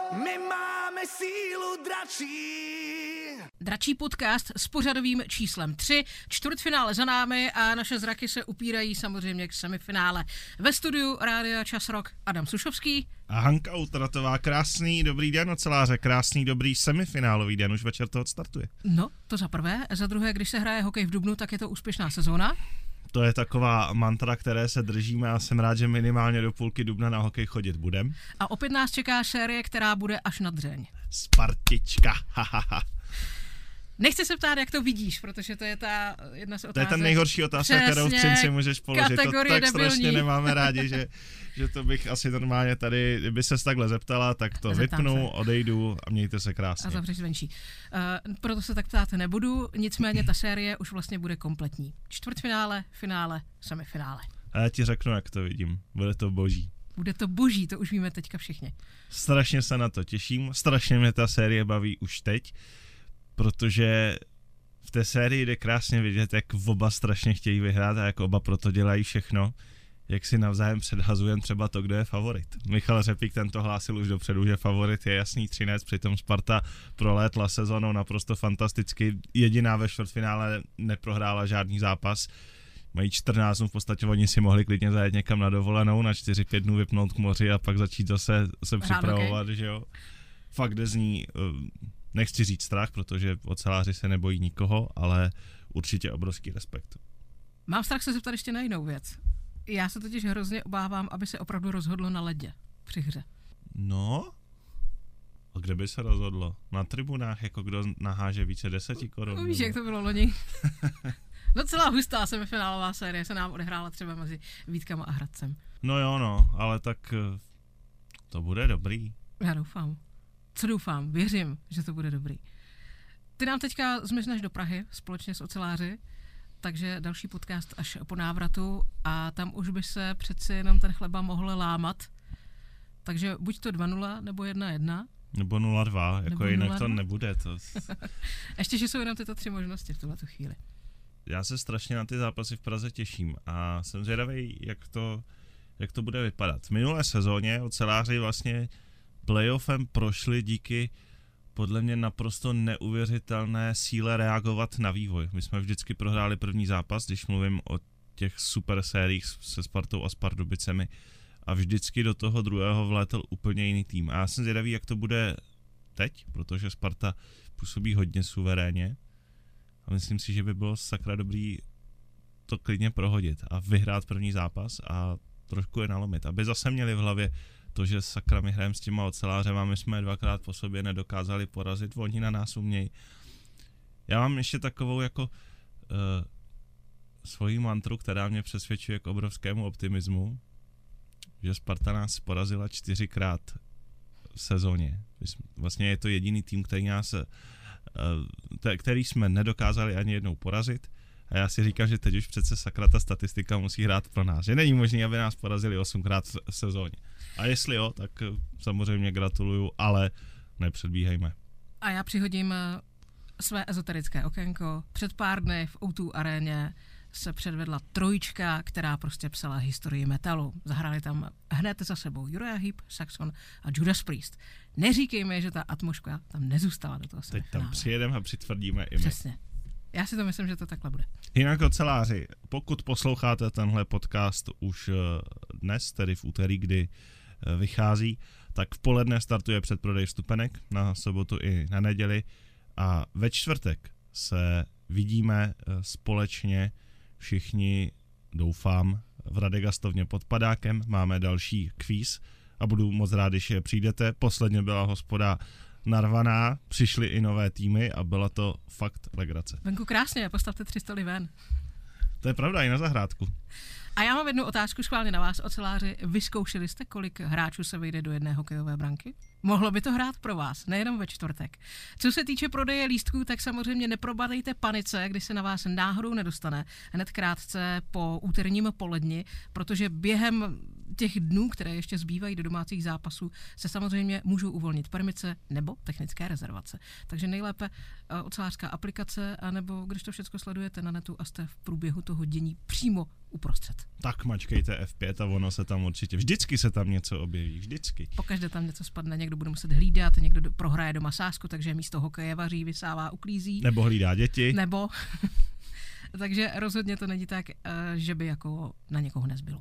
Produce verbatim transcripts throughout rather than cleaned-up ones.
My máme sílu dračí. Dračí podcast s pořadovým číslem tři, čtvrtfinále za námi a naše zraky se upírají samozřejmě k semifinále. Ve studiu Rádia Čas Rock Adam Sušovský a Hanka Utratová. Krásný dobrý den, oceláře, krásný dobrý semifinálový den, už večer to odstartuje. No, to za prvé. Za druhé, když se hraje hokej v dubnu, tak je to úspěšná sezóna. To je taková mantra, které se držíme a jsem rád, že minimálně do půlky dubna na hokej chodit budem. A opět nás čeká série, která bude až na dřeň. Spartička, hahaha. Nechci se ptát, jak to vidíš, protože to je ta jedna z otázek. To je ta nejhorší otázka, kterou v Třinci můžeš položit. To tak debilní. Strašně nemáme rádi, že, že to bych asi normálně tady, kdyby ses takhle zeptala, tak to Zeptám vypnu, se. odejdu a mějte se krásně. A zavřeš zvenčí. Uh, proto se tak ptát nebudu, nicméně ta série už vlastně bude kompletní. Čtvrtfinále, finále, semifinále. A já ti řeknu, jak to vidím. Bude to boží. Bude to boží, to už víme teďka všichni. Strašně se na to těším, strašně mě ta série baví už teď. Protože v té sérii jde krásně vidět, jak oba strašně chtějí vyhrát a jak oba proto dělají všechno, jak si navzájem předhazujeme třeba to, kdo je favorit. Michal Řepík tento hlásil už dopředu, že favorit je jasný Třinec, přitom Sparta prolétla sezónou naprosto fantasticky. Jediná ve čtvrtfinále neprohrála žádný zápas. Mají čtrnáct dnů, v podstatě oni si mohli klidně zajet někam na dovolenou, na čtyři pět dnů vypnout k moři a pak začít zase se připravovat, okay. Že jo. Fakt jde z ní... Nechci říct strach, protože oceláři se nebojí nikoho, ale určitě obrovský respekt. Mám strach se zeptat ještě na jinou věc. Já se totiž hrozně obávám, aby se opravdu rozhodlo na ledě při hře. No? A kde by se rozhodlo? Na tribunách, jako kdo naháže více deseti korun? Víš, jak to bylo loni? Docela hustá semifinálová série se nám odehrála třeba mezi Vítkama a Hradcem. No jo, no, ale tak to bude dobrý. Já doufám. Co doufám, věřím, že to bude dobrý. Ty nám teďka zmizneš do Prahy společně s oceláři, takže další podcast až po návratu a tam už by se přeci jenom ten chleba mohl lámat. Takže buď to dva nula nebo jedna jedna. Nebo nula dva, jako nebo jinak nula dva. To nebude. To... Ještě, že jsou jenom tyto tři možnosti v tuhle chvíli. Já se strašně na ty zápasy v Praze těším a jsem zvědavý, jak to, jak to bude vypadat. V minulé sezóně oceláři vlastně playoffem prošli díky podle mě naprosto neuvěřitelné síle reagovat na vývoj. My jsme vždycky prohráli první zápas, když mluvím o těch super sériích se Spartou a s Pardubicemi a vždycky do toho druhého vlétl úplně jiný tým. A já jsem zvědavý, jak to bude teď, protože Sparta působí hodně suverénně a myslím si, že by bylo sakra dobrý to klidně prohodit a vyhrát první zápas a trošku je nalomit, aby zase měli v hlavě to, že sakra my hrajeme s těma ocelářema, my jsme dvakrát po sobě nedokázali porazit, oni na nás umějí. Já mám ještě takovou jako uh, svoji mantru, která mě přesvědčuje k obrovskému optimismu, že Sparta nás porazila čtyřikrát v sezóně. Vlastně je to jediný tým, který nás, uh, te, který jsme nedokázali ani jednou porazit. A já si říkám, že teď už přece sakra ta statistika musí hrát pro nás. Že není možné, aby nás porazili osmkrát v sezóně. A jestli jo, tak samozřejmě gratuluju, ale nepředbíhejme. A já přihodím své ezoterické okénko. Před pár dny v ó dva aréně se předvedla trojička, která prostě psala historii metalu. Zahráli tam hned za sebou Uriah Heep, Saxon a Judas Priest. Neříkejme, že ta atmosféra tam nezůstala do toho semifinále. Teď tam přijedeme a přitvrdíme i my. Přesně. Já si to myslím, že to takhle bude. Jinak oceláři, pokud posloucháte tenhle podcast už dnes, tedy v úterý, kdy vychází, tak v poledne startuje předprodej vstupenek na sobotu i na neděli a ve čtvrtek se vidíme společně všichni, doufám, v Radegastovně pod Padákem. Máme další kvíz a budu moc rád, když přijdete. Posledně byla hospoda narvaná, přišly i nové týmy a byla to fakt legrace. Venku krásně, postavte tři stoly ven. To je pravda, i na zahrádku. A já mám jednu otázku schválně na vás, oceláři. Vyzkoušeli jste, kolik hráčů se vejde do jedné hokejové branky? Mohlo by to hrát pro vás, nejenom ve čtvrtek. Co se týče prodeje lístků, tak samozřejmě neprobadejte panice, když se na vás náhodou nedostane hned krátce po úterním poledni, protože během těch dnů, které ještě zbývají do domácích zápasů, se samozřejmě můžou uvolnit permice nebo technické rezervace. Takže nejlépe ocelářská aplikace, anebo když to všechno sledujete na netu a jste v průběhu toho dění přímo uprostřed. Tak mačkejte F pět a ono se tam určitě, vždycky se tam něco objeví, vždycky. Pokaždé tam něco spadne, někdo bude muset hlídat, někdo do, prohraje doma sázku, takže místo hokeje vaří, vysává, uklízí. Nebo hlídá děti. Nebo. Takže rozhodně to není tak, že by jako na někoho nezbylo.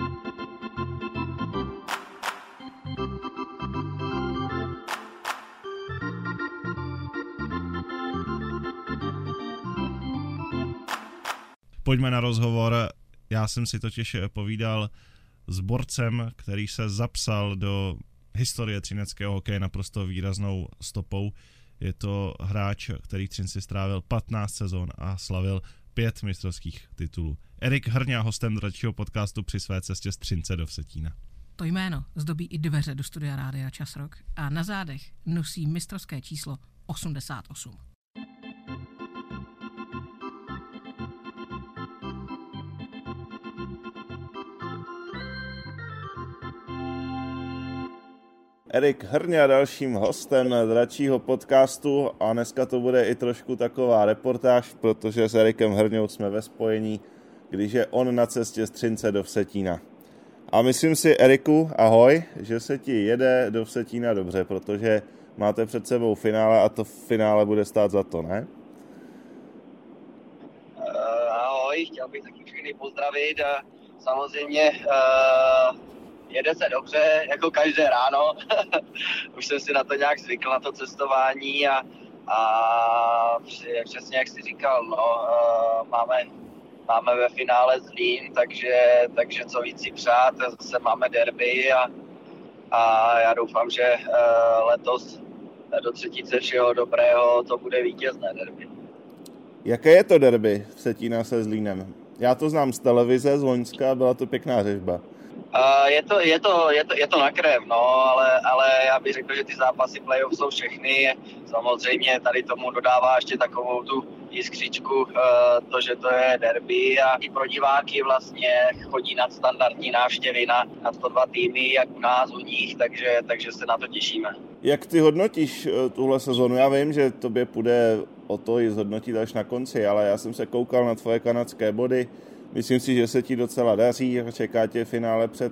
Pojďme na rozhovor. Já jsem si totiž povídal s borcem, který se zapsal do historie třineckého hokeje naprosto výraznou stopou. Je to hráč, který Třinci strávil patnáct sezon a slavil pět mistrovských titulů. Erik Hrňa, hostem dračího podcastu při své cestě z Třince do Vsetína. To jméno zdobí i dveře do studia Rádia Časrok a na zádech nosí mistrovské číslo osmdesát osm. Erik Hrňa, dalším hostem dračího podcastu, a dneska to bude i trošku taková reportáž, protože s Erikem Hrňou jsme ve spojení, když je on na cestě z Třince do Vsetína. A myslím si, Eriku, ahoj, že se ti jede do Vsetína dobře, protože máte před sebou finále a to finále bude stát za to, ne? Uh, ahoj, chtěl bych taky všechny pozdravit a samozřejmě uh... jede se dobře, jako každé ráno. Už jsem si na to nějak zvykl, na to cestování a, a přesně jak jsi říkal, no, máme, máme ve finále Zlín, takže, takže co víc si přát, zase máme derby a, a já doufám, že letos do třetice všeho dobrého to bude vítězné derby. Jaké je to derby Vsetína se Zlínem? Já to znám z televize, z Loňska, byla to pěkná řežba. Uh, je, to, je, to, je, to, je to na krev, no, ale, ale já bych řekl, že ty zápasy playoff jsou všechny. Samozřejmě tady tomu dodává ještě takovou tu jiskřičku, uh, to, že to je derby a i pro diváky vlastně chodí nadstandardní návštěvy na, na sto dva týmy, jak u nás, u nich, takže, takže se na to těšíme. Jak ty hodnotíš tuhle sezonu? Já vím, že tobě půjde o to ji zhodnotit až na konci, ale já jsem se koukal na tvoje kanadské body. Myslím si, že se ti docela daří, čeká tě finále před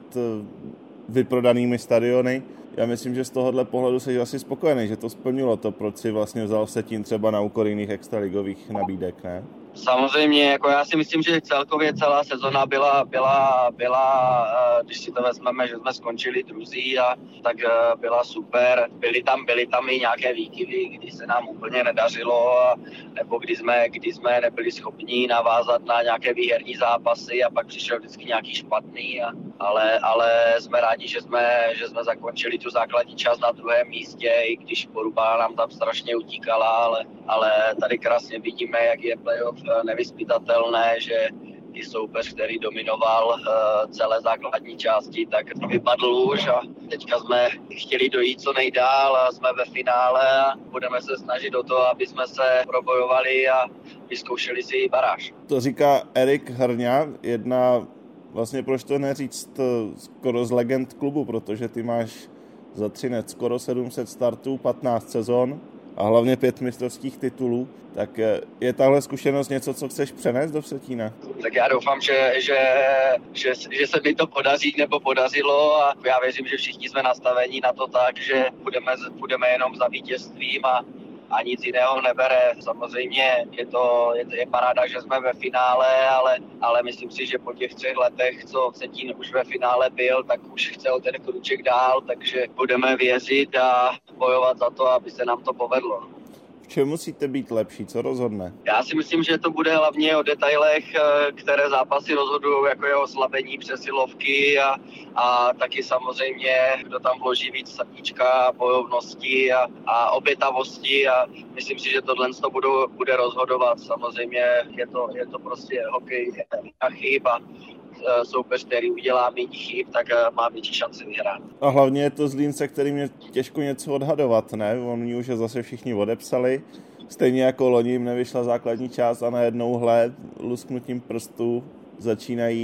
vyprodanými stadiony. Já myslím, že z tohohle pohledu jsi asi spokojený, že to splnilo to, proč si vlastně vzal Vsetín třeba na úkor jiných extraligových nabídek, ne? Samozřejmě, jako já si myslím, že celkově celá sezona byla, byla, byla, když si to vezmeme, že jsme skončili druzí, a tak byla super. Byly tam, byly tam i nějaké výkyvy, kdy se nám úplně nedařilo, nebo kdy jsme, kdy jsme nebyli schopni navázat na nějaké výherní zápasy a pak přišel vždycky nějaký špatný, a, ale, ale jsme rádi, že jsme, že jsme zakončili tu základní část na druhém místě, i když Poruba nám tam strašně utíkala, ale, ale tady krásně vidíme, jak je playoff nevyzpytatelné, že i soupeř, který dominoval uh, celé základní části, tak vypadl už a teďka jsme chtěli dojít co nejdál a jsme ve finále a budeme se snažit o to, aby jsme se probojovali a vyzkoušeli si i baráž. To říká Erik Hrňa, jedna, vlastně proč to neříct, skoro z legend klubu, protože ty máš za Třinec skoro sedm set startů, patnáct sezon a hlavně pět mistrovských titulů. Tak je tahle zkušenost něco, co chceš přenést do Vsetína? Tak já doufám, že, že, že, že se mi to podaří nebo podařilo a já věřím, že všichni jsme nastaveni na to tak, že budeme, budeme jenom za vítězstvím a, a nic jiného nebere. Samozřejmě je to je, je paráda, že jsme ve finále, ale, ale myslím si, že po těch třech letech, co Vsetín už ve finále byl, tak už chce o ten kruček dál, takže budeme věřit a bojovat za to, aby se nám to povedlo. V čem musíte být lepší? Co rozhodne? Já si myslím, že to bude hlavně o detailech, které zápasy rozhodují, jako je oslabení přesilovky a, a taky samozřejmě, kdo tam vloží víc srdíčka, bojovnosti a, a obětavosti a myslím si, že tohle to budou, bude rozhodovat. Samozřejmě je to, je to prostě hokej a chyb a soupeř, který udělá méně chyb, tak má větší šanci vyhrát. A hlavně je to Zlín, se kterým je těžko něco odhadovat, ne? Oni už je zase všichni odepsali. Stejně jako loni jim nevyšla základní část a najednou hle, lusknutím prstů začínají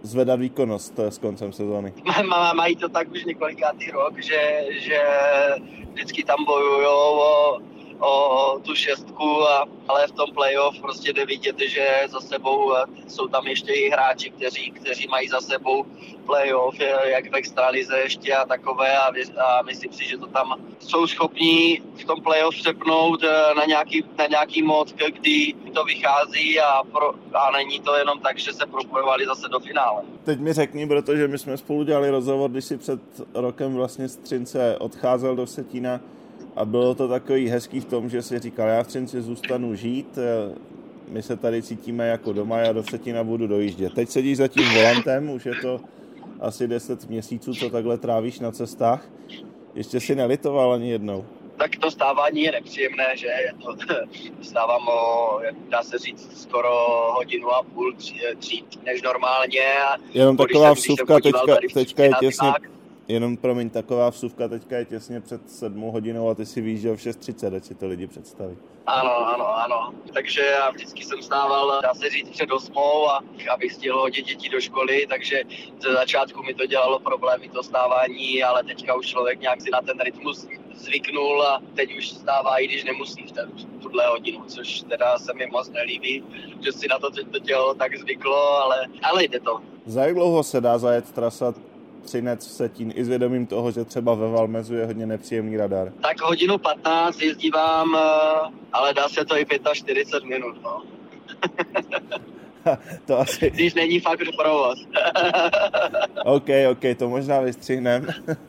zvedat výkonnost s koncem sezóny. Mají to tak už několikátý rok, že, že vždycky tam bojujou o, o tu šestku, a, ale v tom playoff prostě jde vidět, že za sebou jsou tam ještě i hráči, kteří, kteří mají za sebou playoff, jak v extralize ještě a takové, a, a myslím si, že to tam jsou schopní v tom playoff přepnout na nějaký, na nějaký mod, kdy to vychází, a, pro, a není to jenom tak, že se propojovali zase do finále. Teď mi řekni, protože my jsme spolu dělali rozhovor, když si před rokem vlastně z Třince odcházel do Vsetína, a bylo to takový hezký v tom, že si říkal, já v Třinci zůstanu žít, my se tady cítíme jako doma, já do Vsetína budu dojíždět. Teď sedíš za tím volantem, už je to asi deset měsíců, co takhle trávíš na cestách. Ještě si nelitoval ani jednou. Tak to stávání je nepříjemné, že to stávám o, dá se říct, skoro hodinu a půl dřív než normálně. A jenom taková vsuvka teďka, teďka je těsně, tak. jenom promiň, taková vsuvka teďka je těsně před sedmou hodinou a ty si vyjížděl v šest třicet, ať si to lidi představí. Ano, ano, ano. Takže já vždycky jsem stával, dá se říct, před osmou, a abych stihl hodit děti do školy, takže ze začátku mi to dělalo problémy, to stávání, ale teďka už člověk nějak si na ten rytmus zvyknul a teď už stává, i když nemusí v ten, tuhle hodinu, což teda se mi moc nelíbí, že si na to teď to tělo tak zvyklo, ale, ale jde to. Za jak dlouho se dá zajet trasa Třinec Vsetín, i s vědomím toho, že třeba ve Valmezu je hodně nepříjemný radar? Tak hodinu patnáct jezdívám, ale dá se to i čtyřicet pět minut, no. To asi... Když není fakt provoz. OK, OK, to možná vystřihnem.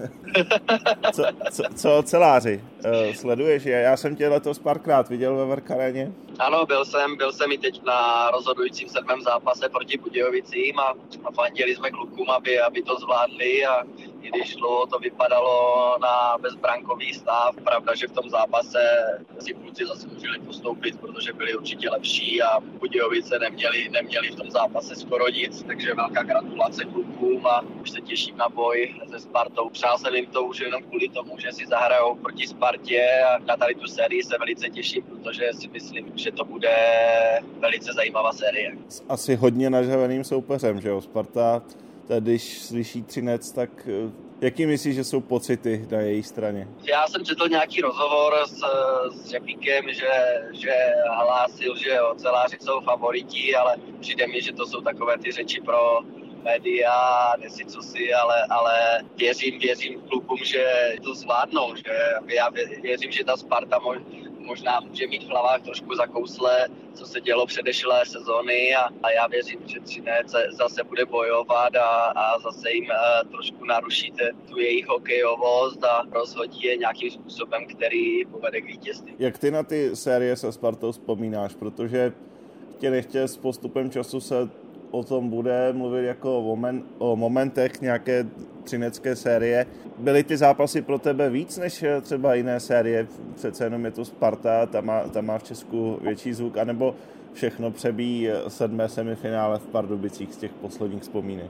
co, co, co oceláři? Uh, sleduješ je? Já jsem tě letos párkrát viděl ve Verkaréně. Ano, byl jsem, byl jsem i teď na rozhodujícím sedmém zápase proti Budějovicím a, a fandili jsme klukům, aby, aby to zvládli, a i když dlouho to vypadalo na bezbrankový stav, pravda, že v tom zápase si kluci zasloužili postoupit, protože byli určitě lepší a Budějovice neměli, neměli v tom zápase skoro nic, takže velká gratulace klukům a už se těším na boj se Spartou. Přál jsem jim to už jenom kvůli tomu, že si zahrajou proti Spartě, a na tady tu sérii se velice těším, protože si myslím, že to bude velice zajímavá série. Asi hodně nažaveným soupeřem, že jo? Sparta, když slyší Třinec, tak jaký myslíš, že jsou pocity na její straně? Já jsem četl nějaký rozhovor s, s Řepíkem, že, že hlásil, že oceláři jsou favoriti, ale přijde mi, že to jsou takové ty řeči pro média, nesi co si, ale, ale věřím, věřím klubům, že to zvládnou, že já věřím, že ta Sparta možná může mít v hlavách trošku zakousle, co se dělo předešlé sezóny, a, a já věřím, že Třinec zase bude bojovat a, a zase jim uh, trošku naruší tu jejich hokejovost a rozhodí je nějakým způsobem, který povede k vítězství. Jak ty na ty série se Spartou vzpomínáš? Protože tě nechtě s postupem času se o tom bude mluvit jako o, moment, o momentech nějaké třinecké série. Byly ty zápasy pro tebe víc než třeba jiné série? Přece jenom je to Sparta, ta má, ta má v Česku větší zvuk, anebo všechno přebíjí sedmé semifinále v Pardubicích z těch posledních vzpomínek?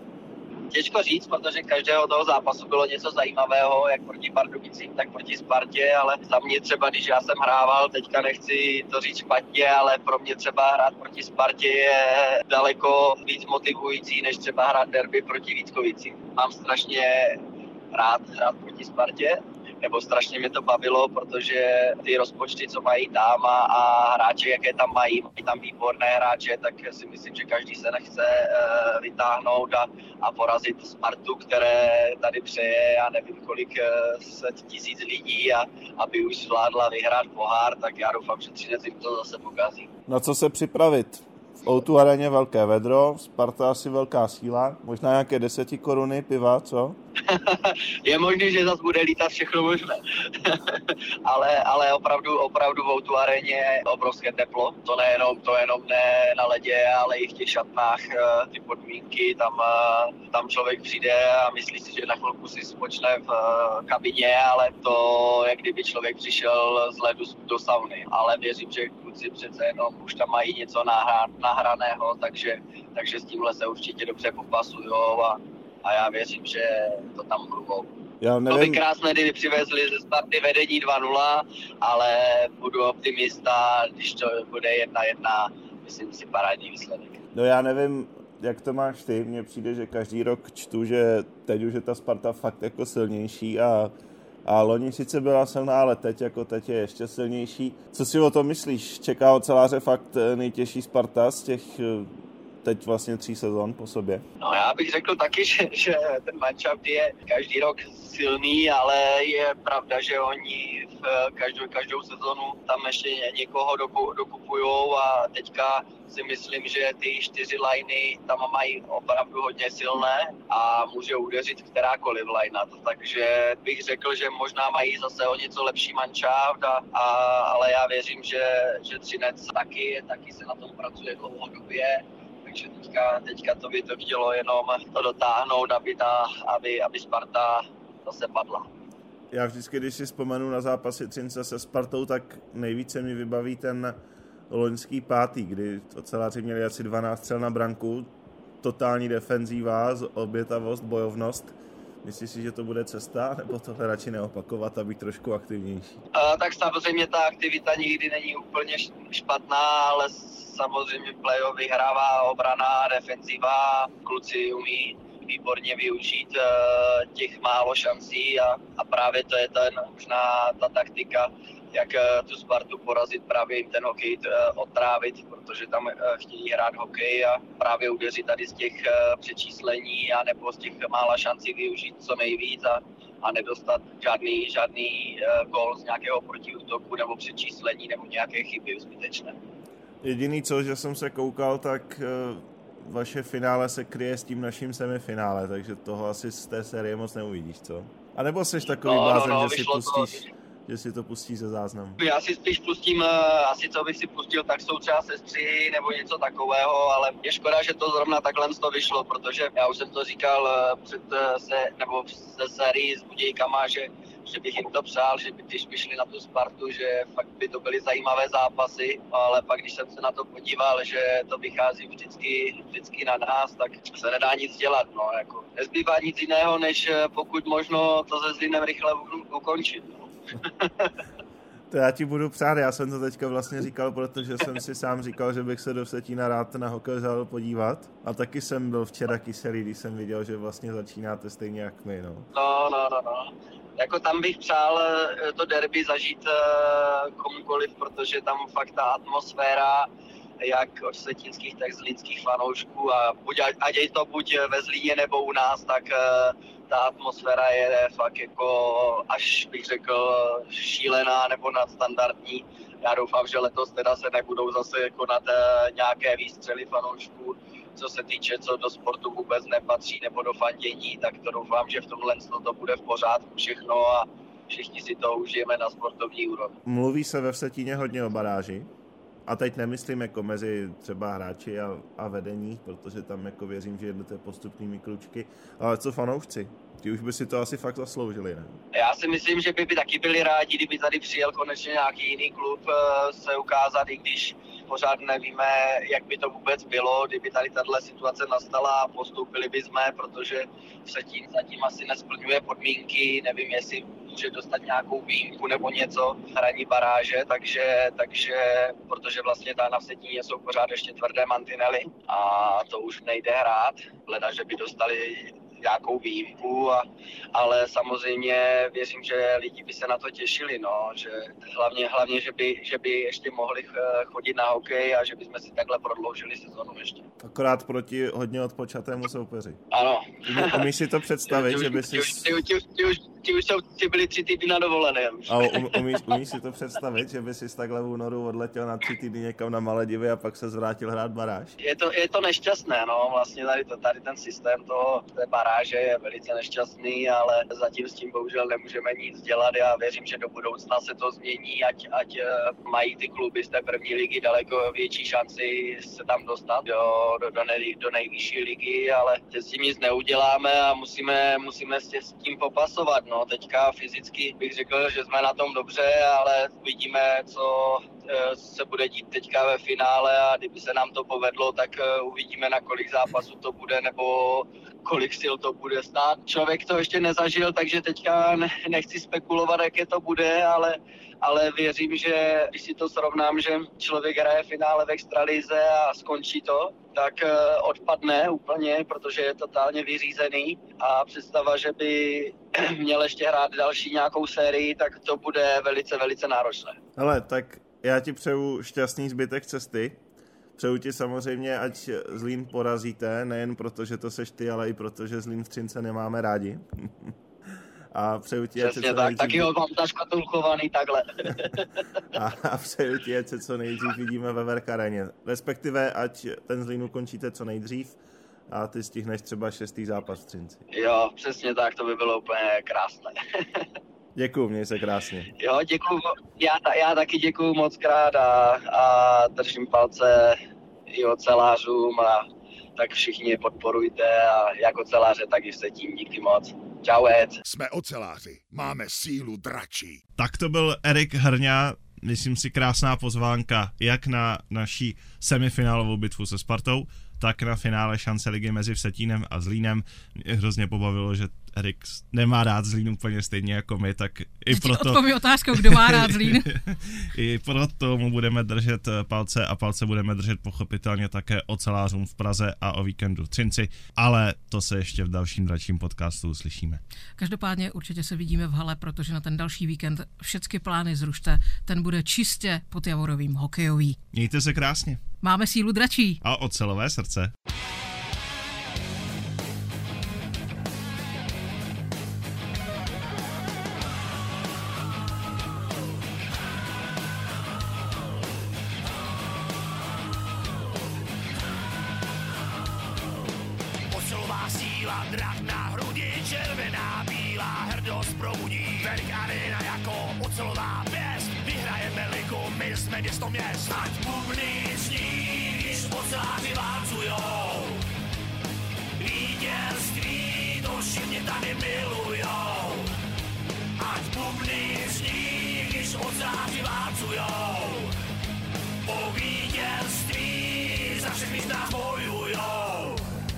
Těžko říct, protože každého toho zápasu bylo něco zajímavého, jak proti Pardubicím, tak proti Spartě, ale za mě třeba, když já jsem hrával, teďka nechci to říct špatně, ale pro mě třeba hrát proti Spartě je daleko víc motivující, než třeba hrát derby proti Vítkovicím. Mám strašně rád hrát proti Spartě, nebo strašně mě to bavilo, protože ty rozpočty, co mají tam, a, a hráče, jaké tam mají, mají tam výborné hráče, tak si myslím, že každý se nechce uh, vytáhnout a, a porazit Spartu, které tady přeje, já nevím kolik uh, set tisíc lidí, a aby už zvládla vyhrát pohár, tak já doufám, že Třinec jim to zase pokazí. Na co se připravit? V ó dva aréně velké vedro, Sparta asi velká síla, možná nějaké deseti koruny piva, co? Je možný, že zase bude lítat všechno možné. ale, ale opravdu, opravdu v ó dva aréně je obrovské teplo. To nejenom, to jenom ne na ledě, ale i v těch šatnách, ty podmínky, tam, tam člověk přijde a myslí si, že na chvilku si spočne v kabině, ale to je, kdyby člověk přišel z ledu do sauny. Ale věřím, že kluci přece jenom už tam mají něco nahraného, takže, takže s tímhle se určitě dobře popasujou a A já věřím, že to tam budou. Já nevím. To by krásné, kdyby přivezli ze Sparty vedení dva nula, ale budu optimista, když to bude jedna jedna, myslím si parádní výsledek. No já nevím, jak to máš ty? Mně přijde, že každý rok čtu, že teď už je ta Sparta fakt jako silnější a, a loni sice byla silná, ale teď jako teď je ještě silnější. Co si o tom myslíš? Čeká oceláře fakt nejtěžší Sparta z těch teď vlastně tří sezon po sobě? No já bych řekl taky, že, že ten manšaft je každý rok silný, ale je pravda, že oni v každou, každou sezonu tam ještě někoho dokupujou a teďka si myslím, že ty čtyři liney tam mají opravdu hodně silné a může udeřit kterákoliv linea. Takže bych řekl, že možná mají zase o něco lepší manšaft, a, a, ale já věřím, že, že Třinec taky, taky se na tom pracuje dlouhodobě. Takže teďka, teďka to by to chtělo jenom to dotáhnout, aby, ta, aby, aby Sparta zase padla. Já vždycky, když si vzpomenu na zápasy Třince se Spartou, tak nejvíce mi vybaví ten loňský pátý, kdy oceláři měli asi dvanáct střel na branku, totální defenzíva, obětavost, bojovnost. Myslíš si, že to bude cesta, nebo tohle radši neopakovat a být trošku aktivnější? A, tak samozřejmě ta aktivita nikdy není úplně špatná, ale samozřejmě playoff vyhrává obrana, defenziva, kluci umí výborně využít uh, těch málo šancí a, a právě to je ten, možná ta taktika, jak uh, tu Spartu porazit, právě jim ten hokej uh, otrávit, protože tam uh, chtějí hrát hokej a právě udeřit tady z těch uh, přečíslení a nebo z těch mála šancí využít co nejvíc a, a nedostat žádný, žádný uh, gól z nějakého protiútoku nebo přečíslení nebo nějaké chyby zbytečné. Jediný co, že jsem se koukal, tak uh, vaše finále se kryje s tím naším semifinále, takže toho asi z té série moc neuvidíš, co? A nebo jsi takový no, blázen, no, no, že si pustíš, to, že si to pustíš ze záznamu? Já si spíš pustím, uh, asi co bych si pustil, tak jsou třeba sestřihy nebo něco takového, ale je škoda, že to zrovna takhle to vyšlo, protože já už jsem to říkal uh, před uh, se, nebo se sérii s Budějkama, že že bych jim to přál, že by když by šli na tu Spartu, že fakt by to byly zajímavé zápasy, ale pak když jsem se na to podíval, že to vychází vždycky, vždycky na nás, tak se nedá nic dělat, no, jako nezbývá nic jiného, než pokud možno to se Zlínem rychle ukončit. No. To já ti budu přát, já jsem to teďka vlastně říkal, protože jsem si sám říkal, že bych se do Vsetína rád na hokej žádal podívat. A taky jsem byl včera kyselý, když jsem viděl, že vlastně začínáte stejně jak my, no. No, no, no, no. Jako tam bych přál to derby zažít komukoliv, protože tam fakt ta atmosféra, jak od vsetínských, tak zlínských fanoušků, a buď, ať je to buď ve Zlíně nebo u nás, tak ta atmosféra je fakt jako, až bych řekl, šílená nebo nadstandardní. Já doufám, že letos teda se nebudou zase konat nějaké výstřely fanoušků, co se týče, co do sportu vůbec nepatří, nebo do fandění, tak to doufám, že v tomhle to bude v pořádku všechno a všichni si to užijeme na sportovní úrovni. Mluví se ve Vsetíně hodně o baráži. A teď nemyslím jako mezi třeba hráči a, a vedení, protože tam jako věřím, že jedete postupnými klučky, ale co fanoušci? Ti už by si to asi fakt zasloužili, ne? Já si myslím, že by, by taky byli rádi, kdyby tady přijel konečně nějaký jiný klub se ukázat, i když pořád nevíme, jak by to vůbec bylo, kdyby tady tato situace nastala a postoupili by jsme, protože Vsetín zatím asi nesplňuje podmínky, nevím, jestli může dostat nějakou výjimku nebo něco, hraní baráže, takže, takže protože vlastně ta na Vsetíně jsou pořád ještě tvrdé mantinely a to už nejde hrát, hleda, že by dostali nějakou výjimku, a, ale samozřejmě věřím, že lidi by se na to těšili, no, že hlavně, hlavně že, by, že by ještě mohli chodit na hokej a že bychom si takhle prodloužili sezonu ještě. Akorát proti hodně odpočatému soupeři. Ano. Umíš si to představit, že by si... Ti už jsou ti byli tři týdny na dovolené. A um, umíš, umíš si to představit, že by si takhle v únoru odletěl na tři týdny někam na Maledivy a pak se zvrátil hrát baráž? Je to, je to nešťastné, no, vlastně tady, to, tady ten systém toho, té baráže je velice nešťastný, ale zatím s tím bohužel nemůžeme nic dělat. Já věřím, že do budoucna se to změní, ať, ať mají ty kluby z té první ligy daleko větší šanci se tam dostat do, do, do, nej, do nejvyšší ligy, ale s tím nic neuděláme a musíme, musíme se s tím popasovat. No, teďka fyzicky bych řekl, že jsme na tom dobře, ale uvidíme, co se bude dít teďka ve finále, a kdyby se nám to povedlo, tak uvidíme, na kolik zápasů to bude, nebo kolik sil to bude stát. Člověk to ještě nezažil, takže teďka nechci spekulovat, jaké to bude, ale, ale věřím, že když si to srovnám, že člověk hraje finále v extralize a skončí to, tak odpadne úplně, protože je totálně vyřízený a představa, že by měl ještě hrát další nějakou sérii, tak to bude velice, velice náročné. Hele, tak já ti přeju šťastný zbytek cesty. Přeju ti samozřejmě, ať Zlín porazíte, nejen proto, že to seš ty, ale i proto, že Zlín v Třince nemáme rádi. A přeju ti, ať se co tak, nejdřív... taky ho mám zaškatulkovaný takhle. a, a přeju ti, ať se co nejdřív vidíme ve Werk Areně. Respektive, ať ten Zlín ukončíte co nejdřív a ty stihneš třeba šestý zápas v Třinci. Jo, přesně tak, to by bylo úplně krásné. Děkuju, měj se krásně. Jo, děkuju, já, já taky děkuju moc krát a, a držím palce i ocelářům a tak všichni podporujte a jak oceláře, tak i se tím díky moc. Čau, Ed. Jsme oceláři, máme sílu dračí. Tak to byl Erik Hrňa, myslím si krásná pozvánka jak na naší semifinálovou bitvu se Spartou, tak na finále šance ligy mezi Vsetínem a Zlínem. Mě hrozně pobavilo, že Erik nemá rád Zlín úplně stejně jako my, tak i proto... Odpovím otázkou, kdo má rád Zlín. I proto mu budeme držet palce a palce budeme držet pochopitelně také ocelářům v Praze a o víkendu v Třinci, ale to se ještě v dalším dračím podcastu uslyšíme. Každopádně určitě se vidíme v hale, protože na ten další víkend všechny plány zrušte, ten bude čistě pod Javorovým hokejový. Mějte se krásně. Máme sílu dračí. A ocelové srdce. Ocelová síla, drak na hrudi, červená, bílá, hrdost probudí. Werk Arena jako ocelová pěst, vyhrajeme ligu, my jsme město měst. Ať bubny zní, když oceláři válcujou. Vítězství, to všichni tady milujou. Ať bubny zní, když oceláři válcujou. Po vítězství za všechny z nás bojujou.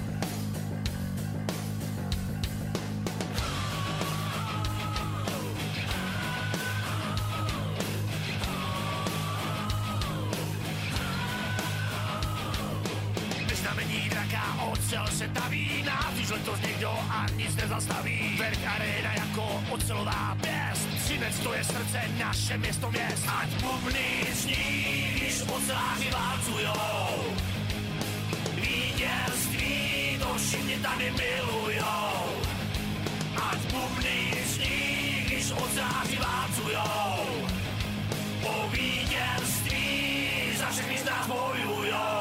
Znamení draka, ocel se taví, návíž letos někdo a nic nezastaví. Werk Arena jako ocelová pěst, Třinec to je srdce, naše město měst. Ať bubny zní, když oceláři válcujou. Vítězství, to všichni tady milujou. Ať bubny zní, když oceláři válcujou. Po vítězství za všechny z nás bojujou.